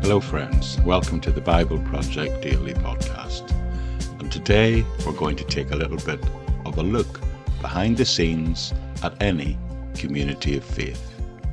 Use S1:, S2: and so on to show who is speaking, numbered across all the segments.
S1: Hello friends, welcome to the Bible Project Daily Podcast. And today we're going to take a little bit of a look behind the scenes at any community of faith.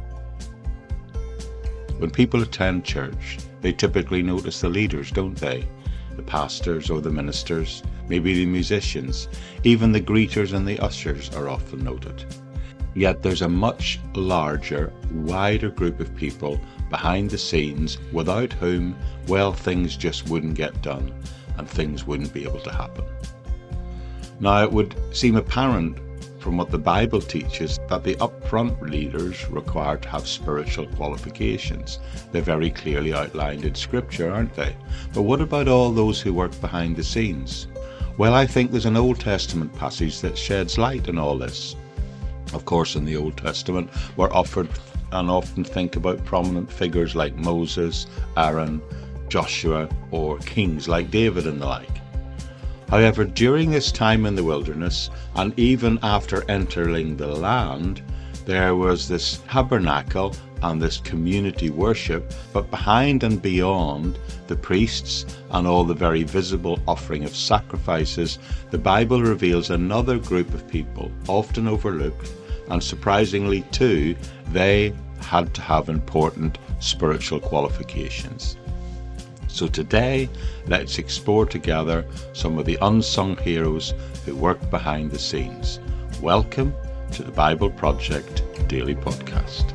S1: When people attend church, they typically notice the leaders, don't they? The pastors or the ministers, maybe the musicians, even the greeters and the ushers are often noted. Yet there's a much larger, wider group of people behind the scenes without whom, well, things just wouldn't get done and things wouldn't be able to happen. Now, it would seem apparent from what the Bible teaches that the upfront leaders require to have spiritual qualifications. They're very clearly outlined in Scripture, aren't they? But what about all those who work behind the scenes? Well, I think there's an Old Testament passage that sheds light on all this. Of course, in the Old Testament, we're offered and often think about prominent figures like Moses, Aaron, Joshua, or kings like David and the like. However, during this time in the wilderness, and even after entering the land, there was this tabernacle and this community worship, but behind and beyond the priests and all the very visible offering of sacrifices, the Bible reveals another group of people, often overlooked, and surprisingly too, they had to have important spiritual qualifications. So today, let's explore together some of the unsung heroes who work behind the scenes. Welcome to the Bible Project Daily Podcast.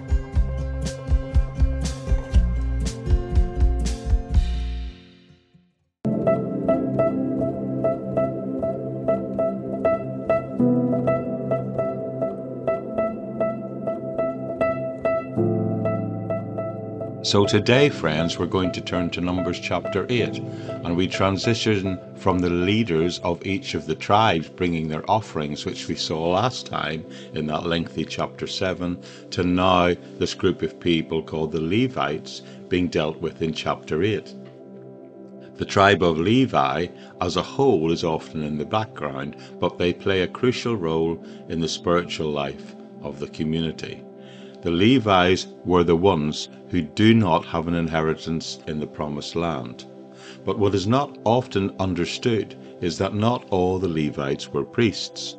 S1: So today, friends, we're going to turn to Numbers chapter 8, and we transition from the leaders of each of the tribes bringing their offerings, which we saw last time in that lengthy chapter 7, to now this group of people called the Levites being dealt with in chapter 8. The tribe of Levi as a whole is often in the background, but they play a crucial role in the spiritual life of the community. The Levites were the ones who do not have an inheritance in the promised land. But what is not often understood is that not all the Levites were priests.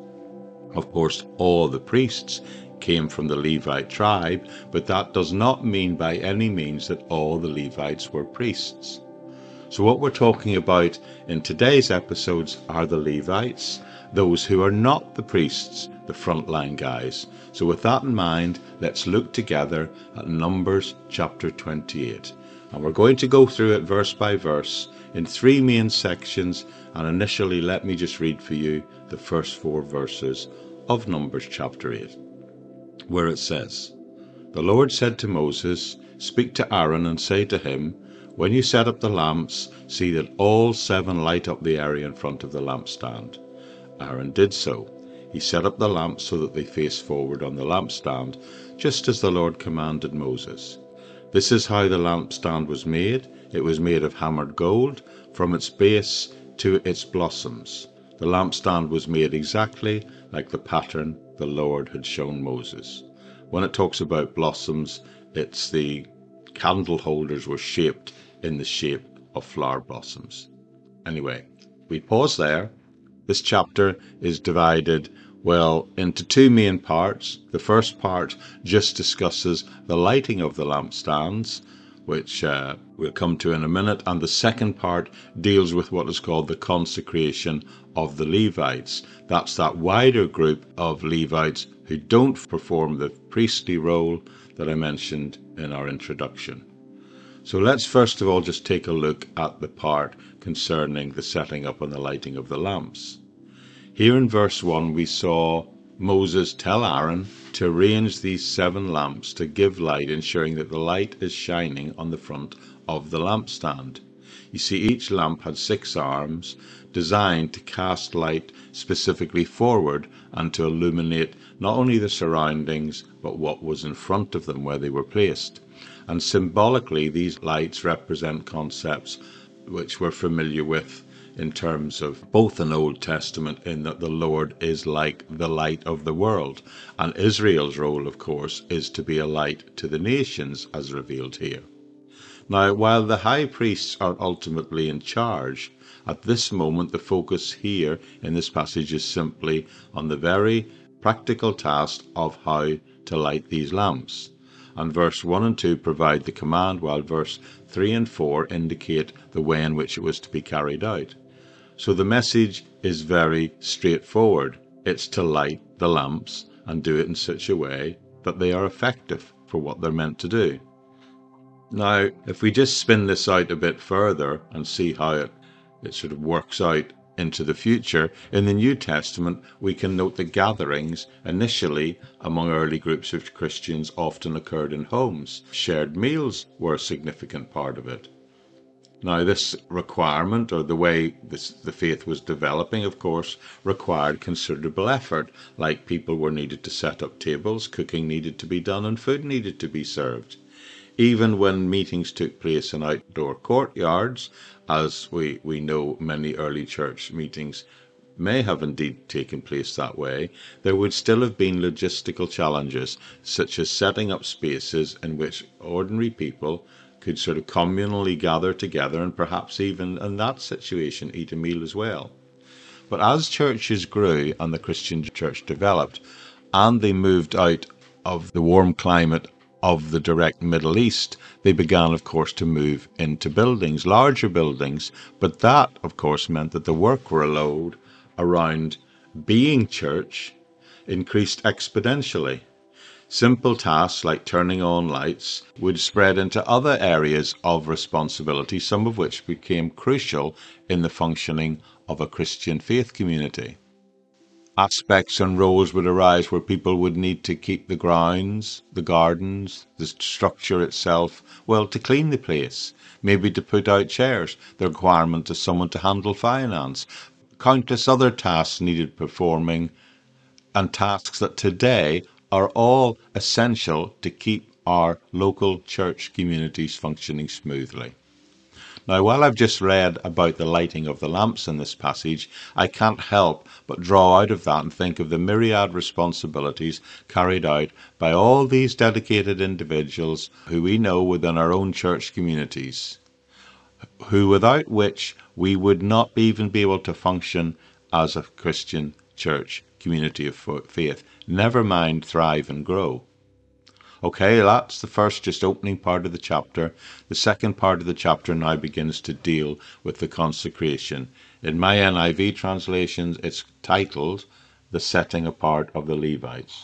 S1: Of course, all the priests came from the Levite tribe, but that does not mean by any means that all the Levites were priests. So what we're talking about in today's episodes are the Levites, those who are not the priests, the frontline guys. So with that in mind, let's look together at Numbers chapter 28. And we're going to go through it verse by verse in three main sections. And initially, let me just read for you the first 4 verses of Numbers chapter 8, where it says, "The Lord said to Moses, Speak to Aaron and say to him, When you set up the lamps, see that all 7 light up the area in front of the lampstand." Aaron did so. He set up the lamps so that they faced forward on the lampstand, just as the Lord commanded Moses. This is how the lampstand was made. It was made of hammered gold, from its base to its blossoms. The lampstand was made exactly like the pattern the Lord had shown Moses. When it talks about blossoms, it's the candle holders were shaped in the shape of flower blossoms. Anyway, we pause there. This chapter is divided, into 2 main parts. The first part just discusses the lighting of the lampstands, which we'll come to in a minute, and the second part deals with what is called the consecration of the Levites. That's that wider group of Levites who don't perform the priestly role that I mentioned in our introduction. So let's first of all just take a look at the part concerning the setting up and the lighting of the lamps. Here in verse 1 we saw Moses tell Aaron to arrange these 7 lamps to give light, ensuring that the light is shining on the front of the lampstand. You see, each lamp had 6 arms designed to cast light specifically forward and to illuminate not only the surroundings but what was in front of them where they were placed. And symbolically, these lights represent concepts which we're familiar with in terms of both an Old Testament, in that the Lord is like the light of the world, and Israel's role, of course, is to be a light to the nations as revealed here. Now, while the high priests are ultimately in charge, at this moment the focus here in this passage is simply on the very practical task of how to light these lamps. And verse 1 and 2 provide the command, while verse 3 and 4 indicate the way in which it was to be carried out. So the message is very straightforward. It's to light the lamps and do it in such a way that they are effective for what they're meant to do. Now, if we just spin this out a bit further and see how it sort of works out into the future, in the New Testament we can note that gatherings initially among early groups of Christians often occurred in homes. Shared meals were a significant part of it. Now, this requirement, or the way the faith was developing, of course, required considerable effort. Like, people were needed to set up tables, cooking needed to be done, and food needed to be served. Even when meetings took place in outdoor courtyards, as we know many early church meetings may have indeed taken place that way, there would still have been logistical challenges, such as setting up spaces in which ordinary people could sort of communally gather together and perhaps even in that situation eat a meal as well. But as churches grew and the Christian church developed, and they moved out of the warm climate of the direct Middle East, they began, of course, to move into buildings, larger buildings, but that, of course, meant that the workload around being church increased exponentially. Simple tasks like turning on lights would spread into other areas of responsibility, some of which became crucial in the functioning of a Christian faith community. Aspects and roles would arise where people would need to keep the grounds, the gardens, the structure itself, well, to clean the place, maybe to put out chairs, the requirement of someone to handle finance, countless other tasks needed performing, and tasks that today are all essential to keep our local church communities functioning smoothly. Now, while I've just read about the lighting of the lamps in this passage, I can't help but draw out of that and think of the myriad responsibilities carried out by all these dedicated individuals who we know within our own church communities, who without which we would not even be able to function as a Christian church community of faith, never mind thrive and grow. Okay, that's the first just opening part of the chapter. The second part of the chapter now begins to deal with the consecration. In my NIV translations, it's titled The Setting Apart of the Levites.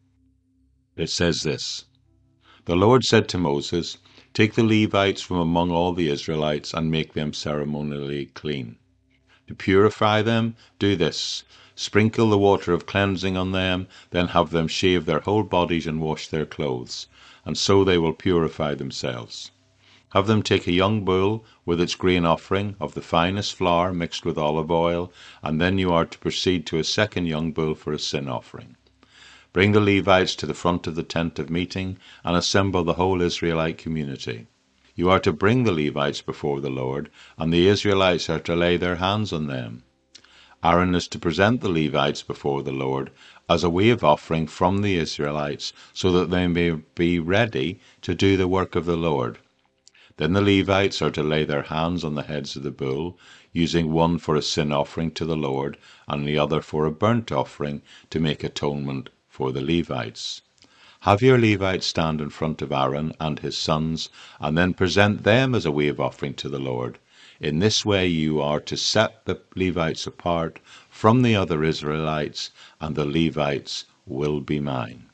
S1: It says this: The Lord said to Moses, Take the Levites from among all the Israelites and make them ceremonially clean. To purify them, do this: sprinkle the water of cleansing on them, then have them shave their whole bodies and wash their clothes, and so they will purify themselves. Have them take a young bull with its grain offering of the finest flour mixed with olive oil, and then you are to proceed to a second young bull for a sin offering. Bring the Levites to the front of the tent of meeting and assemble the whole Israelite community. You are to bring the Levites before the Lord, and the Israelites are to lay their hands on them. Aaron is to present the Levites before the Lord as a wave offering from the Israelites, so that they may be ready to do the work of the Lord. Then the Levites are to lay their hands on the heads of the bull, using one for a sin offering to the Lord and the other for a burnt offering to make atonement for the Levites. Have your Levites stand in front of Aaron and his sons, and then present them as a wave offering to the Lord. In this way you are to set the Levites apart from the other Israelites, and the Levites will be mine.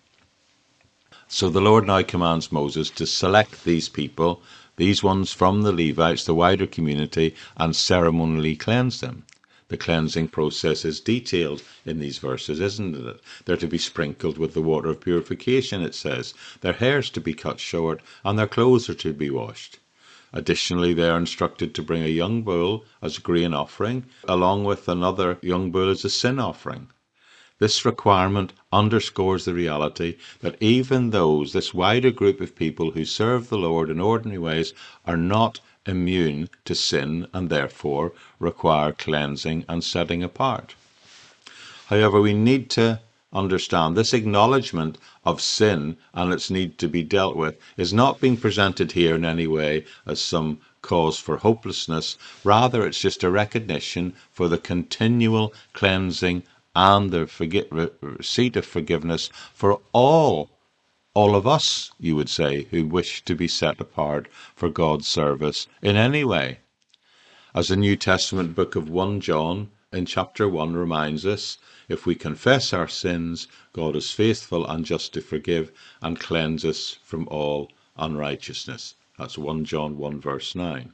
S1: So the Lord now commands Moses to select these people, these ones from the Levites, the wider community, and ceremonially cleanse them. The cleansing process is detailed in these verses, isn't it? They're to be sprinkled with the water of purification, it says. Their hair's to be cut short, and their clothes are to be washed. Additionally, they are instructed to bring a young bull as a grain offering, along with another young bull as a sin offering. This requirement underscores the reality that even those, this wider group of people who serve the Lord in ordinary ways, are not immune to sin and therefore require cleansing and setting apart. However, we need to understand this acknowledgement of sin and its need to be dealt with is not being presented here in any way as some cause for hopelessness. Rather, it's just a recognition for the continual cleansing and the receipt of forgiveness for all of us, you would say, who wish to be set apart for God's service in any way. As the New Testament book of 1 John in chapter 1 reminds us, if we confess our sins, God is faithful and just to forgive and cleanse us from all unrighteousness. That's 1 John 1 verse 9.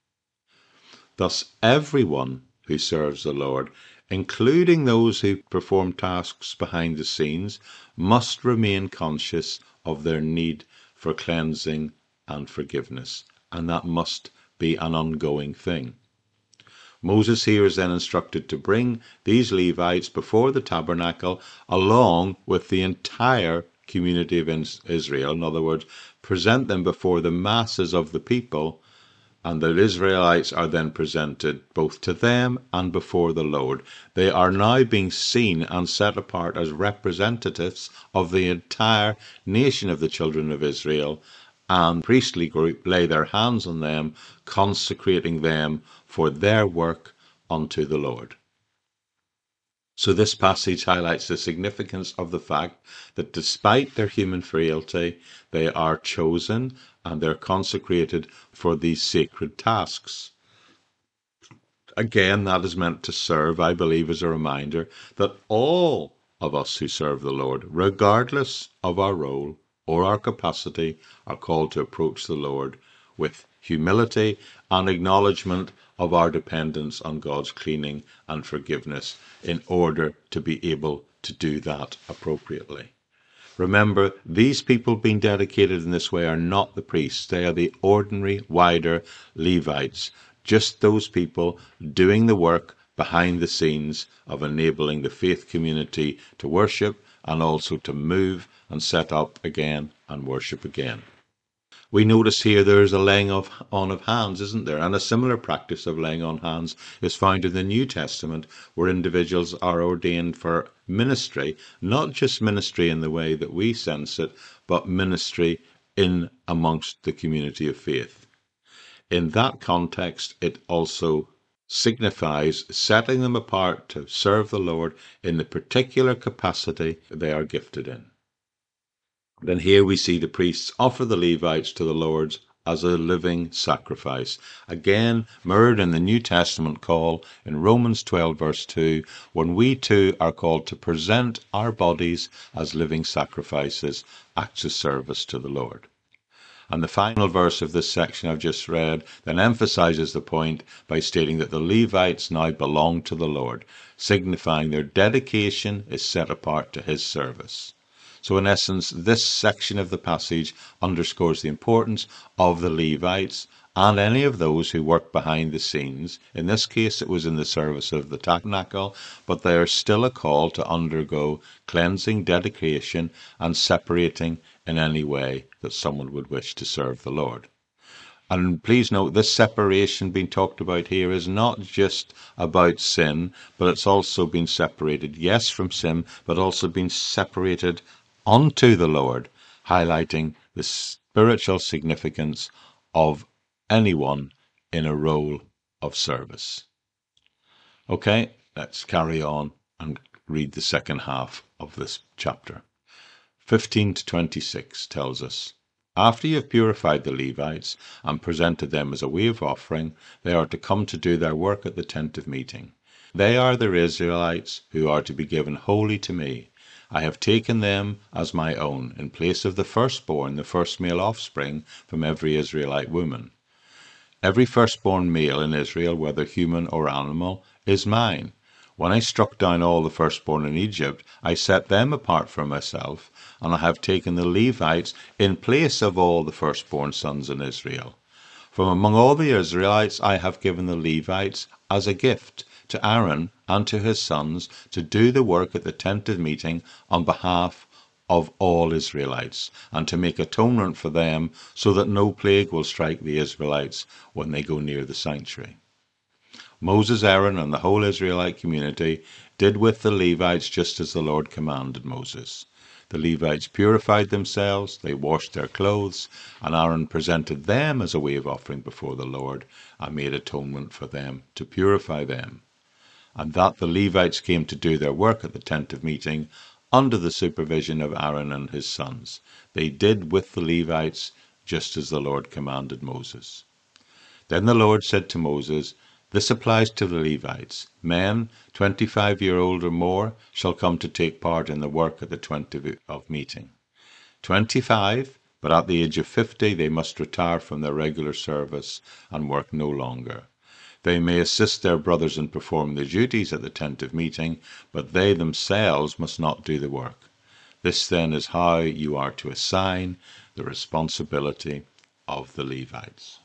S1: Thus, everyone who serves the Lord, including those who perform tasks behind the scenes, must remain conscious of their need for cleansing and forgiveness, and that must be an ongoing thing. Moses here is then instructed to bring these Levites before the tabernacle along with the entire community of Israel. In other words, present them before the masses of the people, and the Israelites are then presented both to them and before the Lord. They are now being seen and set apart as representatives of the entire nation of the children of Israel, and the priestly group lay their hands on them, consecrating them for their work unto the Lord. So this passage highlights the significance of the fact that despite their human frailty, they are chosen and they're consecrated for these sacred tasks. Again, that is meant to serve, I believe, as a reminder that all of us who serve the Lord, regardless of our role or our capacity, are called to approach the Lord with humility and acknowledgement of our dependence on God's cleaning and forgiveness in order to be able to do that appropriately. Remember, these people being dedicated in this way are not the priests. They are the ordinary, wider Levites, just those people doing the work behind the scenes of enabling the faith community to worship and also to move and set up again and worship again. We notice here there is a laying on of hands, isn't there? And a similar practice of laying on hands is found in the New Testament, where individuals are ordained for ministry, not just ministry in the way that we sense it, but ministry in amongst the community of faith. In that context, it also signifies setting them apart to serve the Lord in the particular capacity they are gifted in. Then here we see the priests offer the Levites to the Lord as a living sacrifice. Again, mirrored in the New Testament call in Romans 12 verse 2, when we too are called to present our bodies as living sacrifices, acts of service to the Lord. And the final verse of this section I've just read then emphasizes the point by stating that the Levites now belong to the Lord, signifying their dedication is set apart to his service. So in essence, this section of the passage underscores the importance of the Levites and any of those who work behind the scenes. In this case, it was in the service of the tabernacle, but they are still a call to undergo cleansing, dedication, and separating in any way that someone would wish to serve the Lord. And please note, this separation being talked about here is not just about sin, but it's also been separated, yes, from sin, but also been separated unto the Lord, highlighting the spiritual significance of anyone in a role of service. Okay, let's carry on and read the second half of this chapter. 15 to 26 tells us, after you have purified the Levites and presented them as a wave offering, they are to come to do their work at the tent of meeting. They are the Israelites who are to be given wholly to me. I have taken them as my own, in place of the firstborn, the first male offspring from every Israelite woman. Every firstborn male in Israel, whether human or animal, is mine. When I struck down all the firstborn in Egypt, I set them apart for myself, and I have taken the Levites in place of all the firstborn sons in Israel. From among all the Israelites I have given the Levites as a gift to Aaron and to his sons to do the work at the tent of meeting on behalf of all Israelites, and to make atonement for them so that no plague will strike the Israelites when they go near the sanctuary. Moses, Aaron, and the whole Israelite community did with the Levites just as the Lord commanded Moses. The Levites purified themselves, they washed their clothes, and Aaron presented them as a wave offering before the Lord and made atonement for them to purify them. And that the Levites came to do their work at the tent of meeting under the supervision of Aaron and his sons. They did with the Levites just as the Lord commanded Moses. Then the Lord said to Moses, "This applies to the Levites. Men 25-year-old or more shall come to take part in the work at the tent of meeting. 25, but at the age of 50 they must retire from their regular service and work no longer. They may assist their brothers in performing the duties at the tent of meeting, but they themselves must not do the work. This then is how you are to assign the responsibility of the Levites."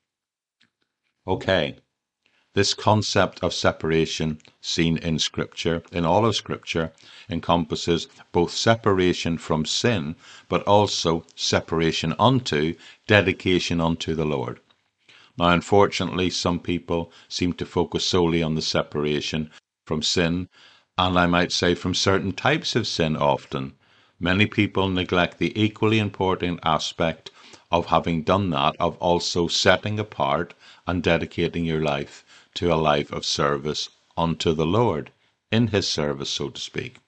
S1: Okay, this concept of separation seen in Scripture, in all of Scripture, encompasses both separation from sin, but also separation unto, dedication unto the Lord. Now, unfortunately, some people seem to focus solely on the separation from sin, and I might say from certain types of sin often. Many people neglect the equally important aspect of having done that, of also setting apart and dedicating your life to a life of service unto the Lord, in His service, so to speak.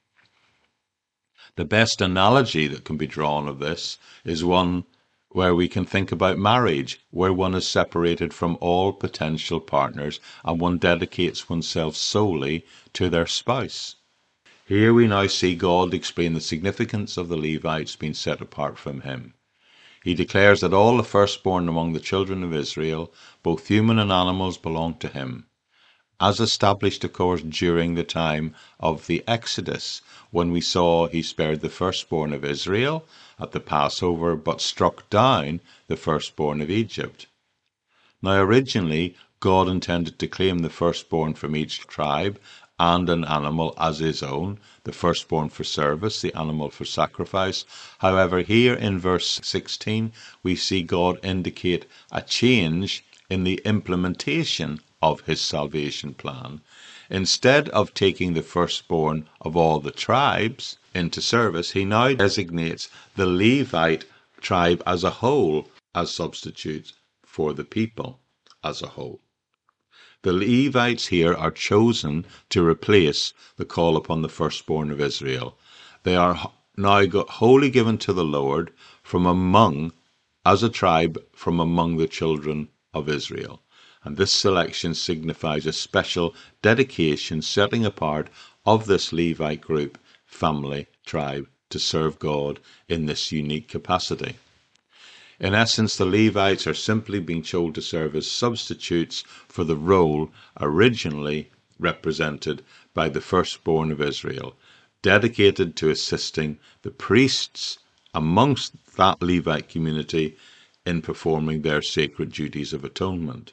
S1: The best analogy that can be drawn of this is one where we can think about marriage, where one is separated from all potential partners and one dedicates oneself solely to their spouse. Here we now see God explain the significance of the Levites being set apart from Him. He declares that all the firstborn among the children of Israel, both human and animals, belong to Him, as established, of course, during the time of the Exodus, when we saw He spared the firstborn of Israel at the Passover, but struck down the firstborn of Egypt. Now, originally, God intended to claim the firstborn from each tribe and an animal as His own, the firstborn for service, the animal for sacrifice. However, here in verse 16, we see God indicate a change in the implementation of His salvation plan. Instead of taking the firstborn of all the tribes into service, He now designates the Levite tribe as a whole as substitutes for the people as a whole. The Levites here are chosen to replace the call upon the firstborn of Israel. They are now wholly given to the Lord from among, as a tribe, from among the children of Israel. And this selection signifies a special dedication, setting apart of this Levite group, family, tribe, to serve God in this unique capacity. In essence, the Levites are simply being chosen to serve as substitutes for the role originally represented by the firstborn of Israel, dedicated to assisting the priests amongst that Levite community in performing their sacred duties of atonement.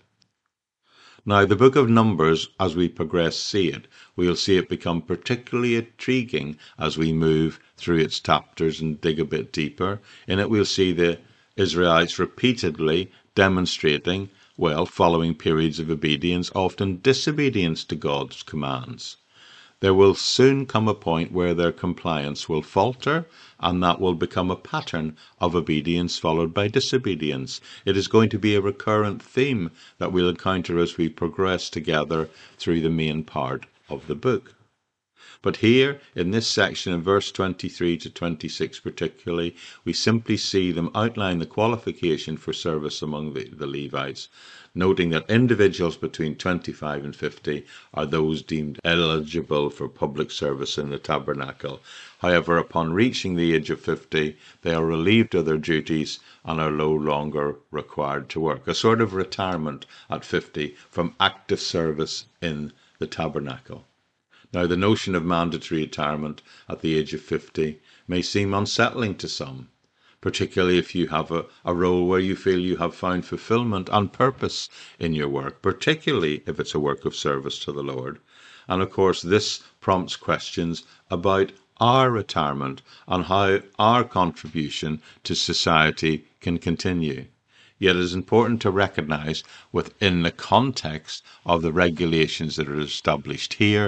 S1: Now, the book of Numbers, as we progress, we'll see it become particularly intriguing as we move through its chapters and dig a bit deeper. In it, we'll see the Israelites repeatedly demonstrating, following periods of obedience, often disobedience to God's commands. There will soon come a point where their compliance will falter, and that will become a pattern of obedience followed by disobedience. It is going to be a recurrent theme that we'll encounter as we progress together through the main part of the book. But here, in this section, in verse 23 to 26 particularly, we simply see them outline the qualification for service among the Levites, noting that individuals between 25 and 50 are those deemed eligible for public service in the tabernacle. However, upon reaching the age of 50, they are relieved of their duties and are no longer required to work. A sort of retirement at 50 from active service in the tabernacle. Now, the notion of mandatory retirement at the age of 50 may seem unsettling to some, particularly if you have a role where you feel you have found fulfillment and purpose in your work, particularly if it's a work of service to the Lord. And of course, this prompts questions about our retirement and how our contribution to society can continue. Yet it is important to recognize, within the context of the regulations that are established here,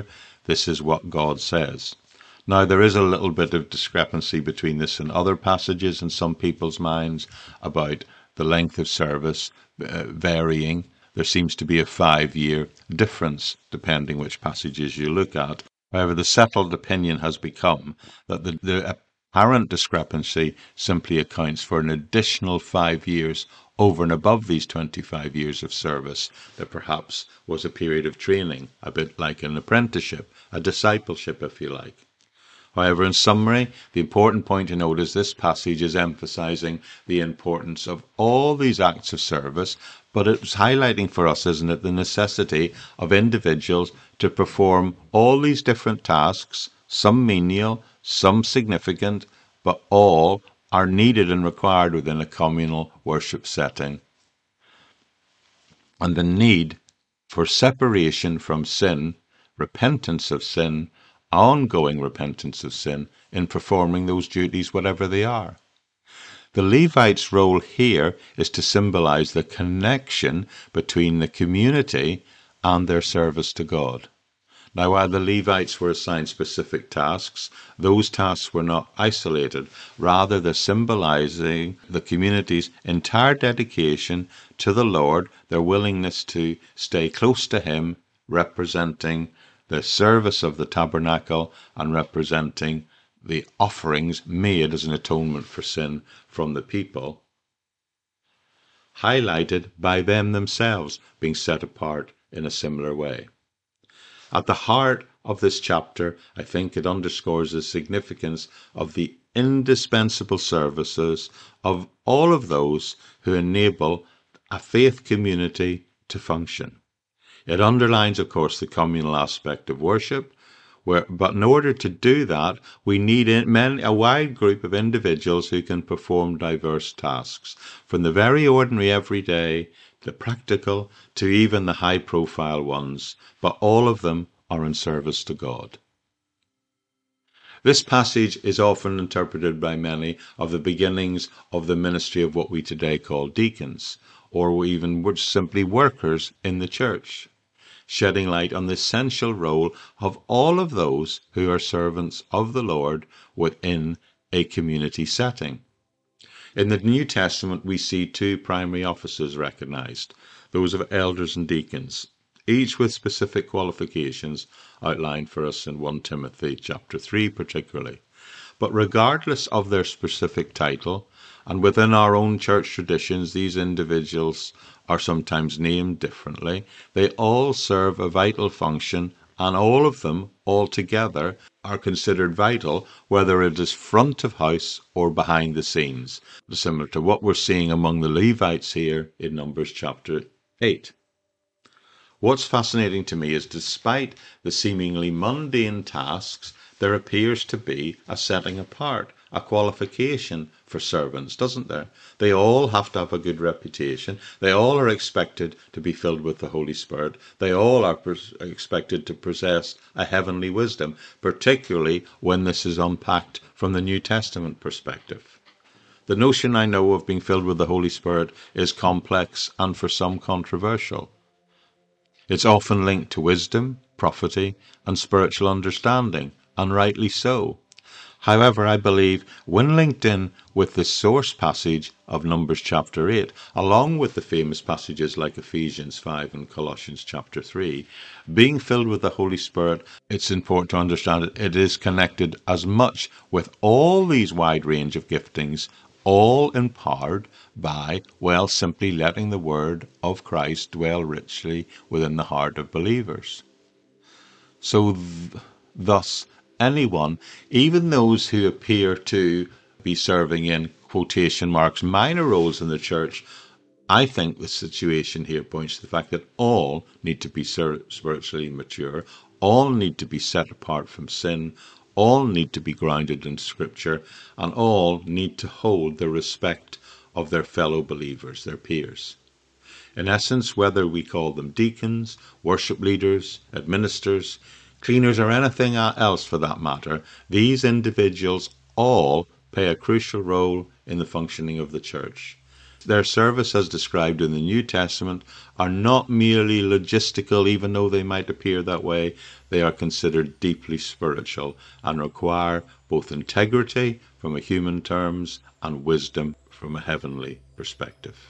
S1: This is what God says. Now, there is a little bit of discrepancy between this and other passages in some people's minds about the length of service varying. There seems to be a 5-year difference depending which passages you look at. However, the settled opinion has become that the apparent discrepancy simply accounts for an additional 5 years over and above these 25 years of service. That perhaps was a period of training, a bit like an apprenticeship, a discipleship, if you like. However, in summary, the important point to note is this passage is emphasizing the importance of all these acts of service, but it's highlighting for us, isn't it, the necessity of individuals to perform all these different tasks, some menial, some significant, but all are needed and required within a communal worship setting. And the need for separation from sin, repentance of sin, ongoing repentance of sin in performing those duties, whatever they are. The Levites' role here is to symbolize the connection between the community and their service to God. Now, while the Levites were assigned specific tasks, those tasks were not isolated. Rather, they're symbolizing the community's entire dedication to the Lord, their willingness to stay close to Him, representing the service of the tabernacle and representing the offerings made as an atonement for sin from the people, highlighted by them themselves being set apart in a similar way. At the heart of this chapter, I think it underscores the significance of the indispensable services of all of those who enable a faith community to function. It underlines, of course, the communal aspect of worship, but in order to do that, we need a wide group of individuals who can perform diverse tasks, from the very ordinary everyday, the practical, to even the high-profile ones, but all of them are in service to God. This passage is often interpreted by many of the beginnings of the ministry of what we today call deacons, or even simply workers in the church, shedding light on the essential role of all of those who are servants of the Lord within a community setting. In the New Testament, we see two primary offices recognized, those of elders and deacons, each with specific qualifications outlined for us in 1 Timothy chapter 3 particularly. But regardless of their specific title, and within our own church traditions, these individuals are sometimes named differently. They all serve a vital function, and all of them, altogether, are considered vital, whether it is front of house or behind the scenes, similar to what we're seeing among the Levites here in Numbers chapter 8. What's fascinating to me is, despite the seemingly mundane tasks, there appears to be a setting apart, a qualification for servants, doesn't there? They all have to have a good reputation. They all are expected to be filled with the Holy Spirit. They all are expected to possess a heavenly wisdom, particularly when this is unpacked from the New Testament perspective. The notion, I know, of being filled with the Holy Spirit is complex and for some controversial. It's often linked to wisdom, prophecy, and spiritual understanding, and rightly so. However, I believe when linked in with the source passage of Numbers chapter 8, along with the famous passages like Ephesians 5 and Colossians chapter 3, being filled with the Holy Spirit, it's important to understand it is connected as much with all these wide range of giftings, all empowered by, well, simply letting the word of Christ dwell richly within the heart of believers. So thus, anyone, even those who appear to be serving in quotation marks minor roles in the church, I think the situation here points to the fact that all need to be spiritually mature, all need to be set apart from sin, all need to be grounded in Scripture, and all need to hold the respect of their fellow believers, their peers. In essence, whether we call them deacons, worship leaders, administrators, cleaners, or anything else for that matter, these individuals all play a crucial role in the functioning of the church. their service as described in the New Testament are not merely logistical, even though they might appear that way. They are considered deeply spiritual and require both integrity from a human terms and wisdom from a heavenly perspective.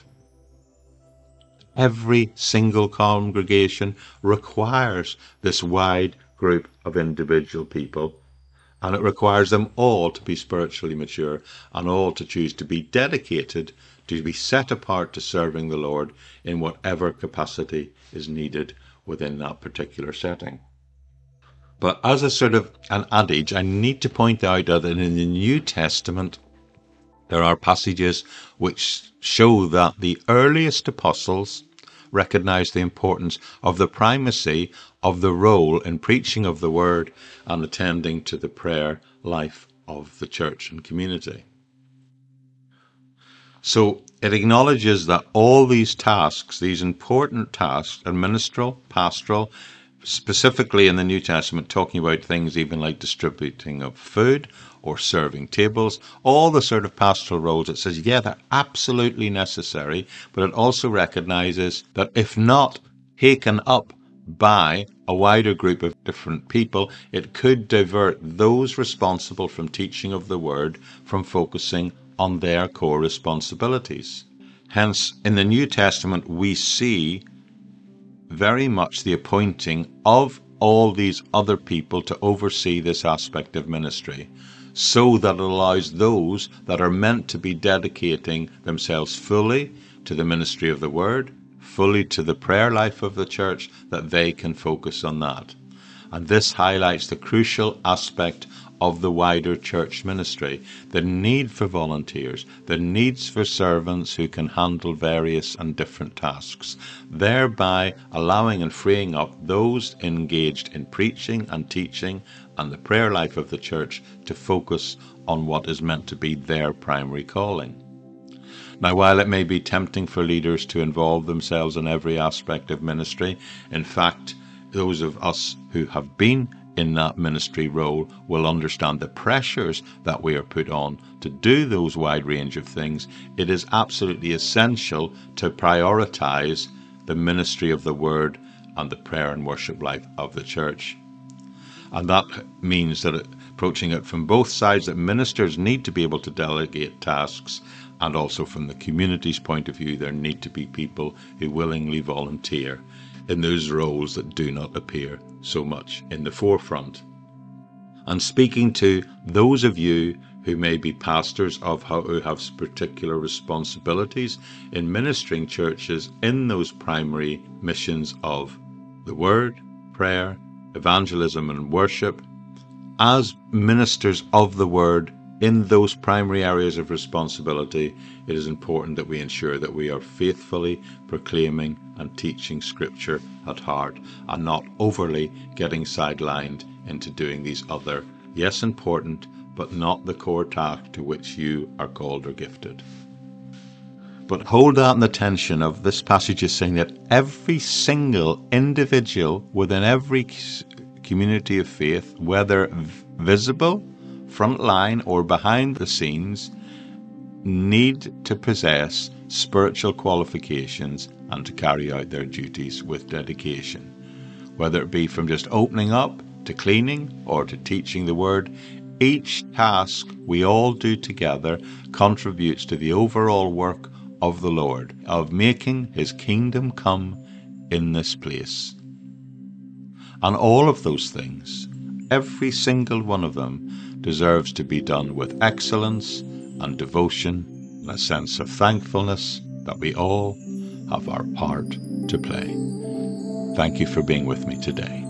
S1: Every single congregation requires this wide group of individual people, and it requires them all to be spiritually mature and all to choose to be dedicated, to be set apart to serving the Lord in whatever capacity is needed within that particular setting. But as a sort of an adage, I need to point out that in the New Testament there are passages which show that the earliest apostles recognized the importance of the primacy of the role in preaching of the word and attending to the prayer life of the church and community. So it acknowledges that all these tasks, these important tasks, ministerial, pastoral, specifically in the New Testament, talking about things even like distributing of food or serving tables, all the sort of pastoral roles, it says, yeah, they're absolutely necessary, but it also recognizes that if not taken up by a wider group of different people, it could divert those responsible from teaching of the word from focusing on their core responsibilities. Hence, in the New Testament, we see very much the appointing of all these other people to oversee this aspect of ministry, so that it allows those that are meant to be dedicating themselves fully to the ministry of the word, fully to the prayer life of the church, that they can focus on that. And this highlights the crucial aspect of the wider church ministry, the need for volunteers, the needs for servants who can handle various and different tasks, thereby allowing and freeing up those engaged in preaching and teaching and the prayer life of the church to focus on what is meant to be their primary calling. Now, while it may be tempting for leaders to involve themselves in every aspect of ministry, in fact, those of us who have been in that ministry role will understand the pressures that we are put on to do those wide range of things. It is absolutely essential to prioritize the ministry of the word and the prayer and worship life of the church. And that means that approaching it from both sides, that ministers need to be able to delegate tasks, and also from the community's point of view, there need to be people who willingly volunteer in those roles that do not appear so much in the forefront. And speaking to those of you who may be pastors who have particular responsibilities in ministering churches in those primary missions of the word, prayer, evangelism and worship, as ministers of the word in those primary areas of responsibility, it is important that we ensure that we are faithfully proclaiming and teaching Scripture at heart and not overly getting sidelined into doing these other, yes, important, but not the core task to which you are called or gifted. But hold that in the tension of this passage is saying that every single individual within every community of faith, whether visible, front line or behind the scenes, need to possess spiritual qualifications and to carry out their duties with dedication. Whether it be from just opening up to cleaning or to teaching the word, each task we all do together contributes to the overall work of the Lord, of making his kingdom come in this place. And all of those things, every single one of them, deserves to be done with excellence and devotion and a sense of thankfulness that we all have our part to play. Thank you for being with me today.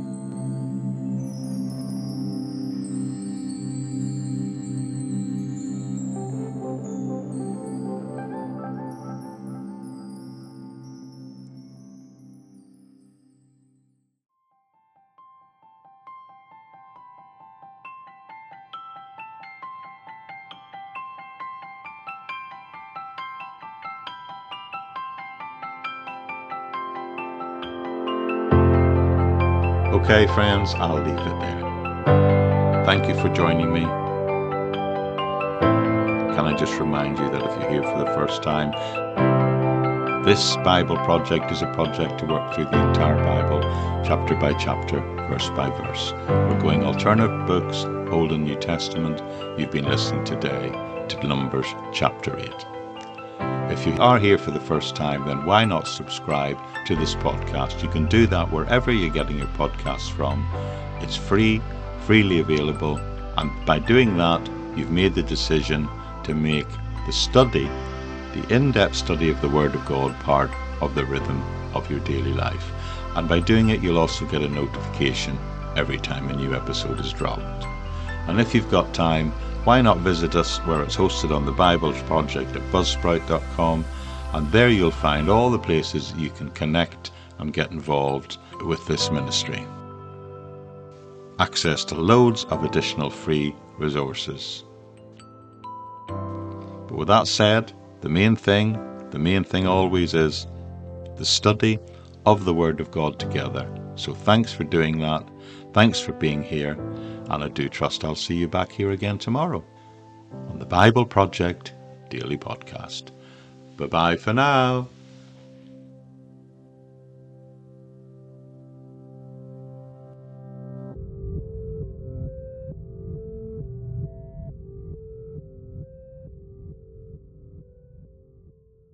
S1: Okay, friends, I'll leave it there. Thank you for joining me. Can I I just remind you that if you're here for the first time, this Bible project is a project to work through the entire Bible, chapter by chapter, verse by verse. We're going alternative books, Old and New Testament. You've been listening today to Numbers chapter 8. If you are here for the first time, then why not subscribe to this podcast? You can do that wherever you're getting your podcasts from. It's free, freely available, and by doing that, you've made the decision to make the study, the in-depth study of the Word of God, part of the rhythm of your daily life. And by doing it, you'll also get a notification every time a new episode is dropped. And if you've got time, why not visit us where it's hosted on the Bible Project at buzzsprout.com, and there you'll find all the places you can connect and get involved with this ministry. Access to loads of additional free resources. But with that said, the main thing always is the study of the Word of God together. So thanks for doing that. Thanks for being here. And I do trust I'll see you back here again tomorrow on the Bible Project Daily Podcast. Bye-bye for now.